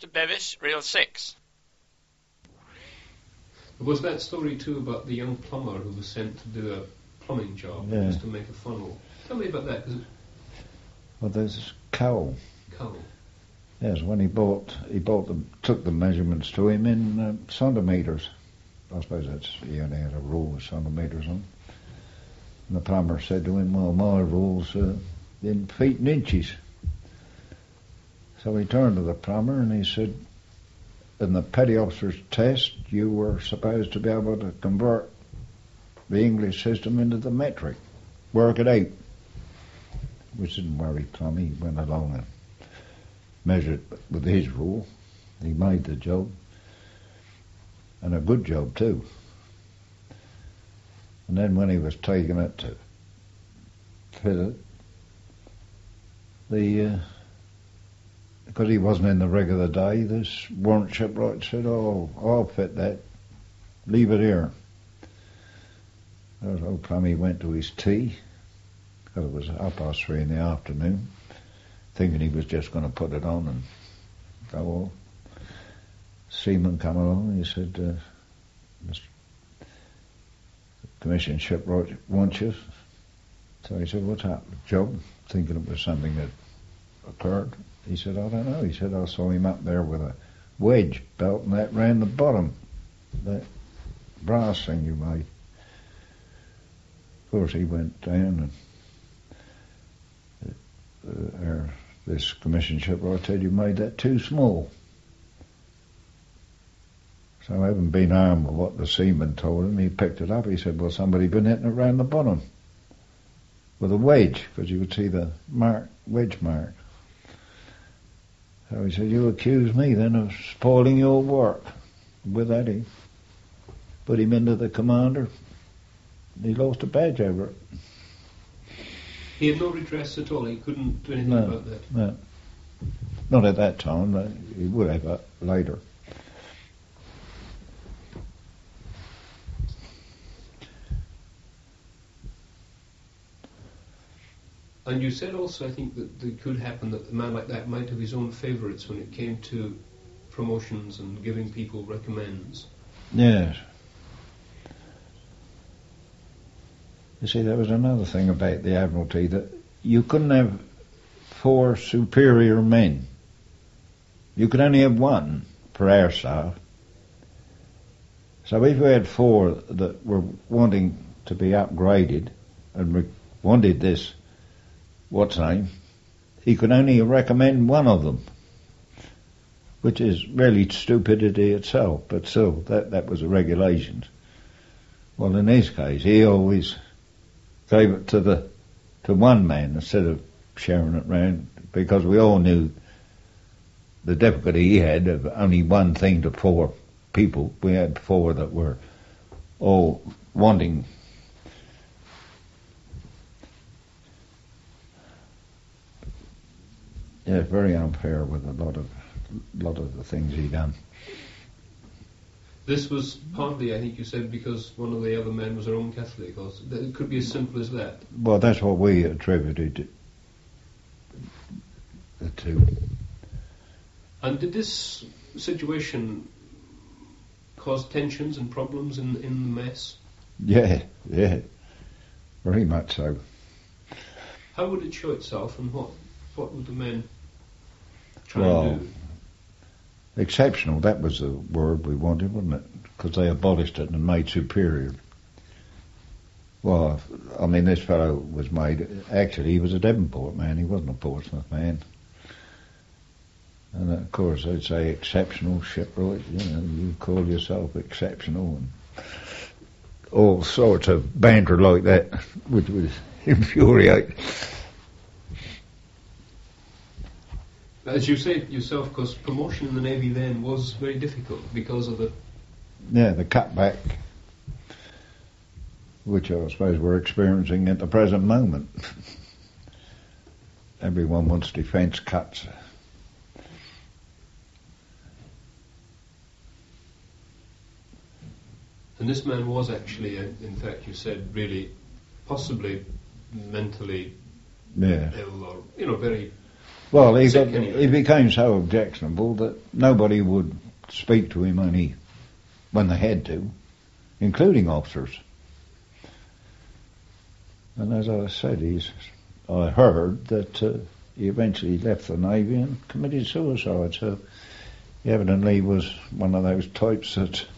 Mr. Bevis, Reel 6. Was that story too about the young plumber who was sent to do a plumbing job, just to make a funnel? Tell me about that. Well, there's Cowell. Cowell. Yes, when took the measurements to him in centimetres. I suppose he only had a rule of centimetres on. And the plumber said to him, well, my rule's in feet and inches. So he turned to the plumber and he said, in the petty officer's test, you were supposed to be able to convert the English system into the metric, work it out. Which didn't worry Tom. He went along and measured with his rule. He made the job, and a good job too. And then when he was taking it to fit it, because he wasn't in the rig of the day, this warrant shipwright said, oh, I'll fit that, leave it here. Old Plummy went to his tea, because it was 3:30 in the afternoon, thinking he was just going to put it on and go off. Seaman come along and he said, Mr. Commissioned Shipwright wants you. So he said, what's happened? Job, thinking it was something that occurred. He said, I don't know. He said, I saw him up there with a wedge belt and that round the bottom, that brass thing you made. Of course, he went down and this commissioned shipwright said, you made that too small. So having been armed with what the seaman told him, he picked it up. He said, well, somebody been hitting it round the bottom with a wedge, because you would see the wedge mark. So he said, you accuse me then of spoiling your work. With that he put him into the commander. He lost a badge over it. He had no redress at all. He couldn't do anything about that. No, not at that time. But he would have later. And you said also, I think, that it could happen that a man like that might have his own favourites when it came to promotions and giving people recommends. Yes. You see, there was another thing about the Admiralty, that you couldn't have 4 superior men. You could only have 1 per air staff. So if you had 4 that were wanting to be upgraded and wanted this, he could only recommend 1 of them, which is really stupidity itself, but still, that was the regulations. Well, in his case, he always gave it to one man instead of sharing it round, because we all knew the difficulty he had of only one thing to 4 people. We had 4 that were all wanting. Yeah, very unfair with a lot of the things he done. This was partly, I think you said, because one of the other men was a Roman Catholic. Or it could be as simple as that. Well, that's what we attributed it to. And did this situation cause tensions and problems in the mess? Yeah, very much so. How would it show itself, and what would the men try and do? Exceptional, that was the word we wanted, wasn't it? Because they abolished it and made superior. Well, I mean, this fellow was made, actually he was a Devonport man, he wasn't a Portsmouth man. And of course they'd say exceptional shipwright, you call yourself exceptional, and all sorts of banter like that, which would infuriate. As you said yourself, because promotion in the Navy then was very difficult because of the cutback, which I suppose we're experiencing at the present moment. Everyone wants defence cuts. And this man was actually, in fact, you said, really, possibly mentally ill, or very. Well, he sick anyway. he became so objectionable that nobody would speak to him when they had to, including officers. And as I said, I heard that he eventually left the Navy and committed suicide. So he evidently was one of those types that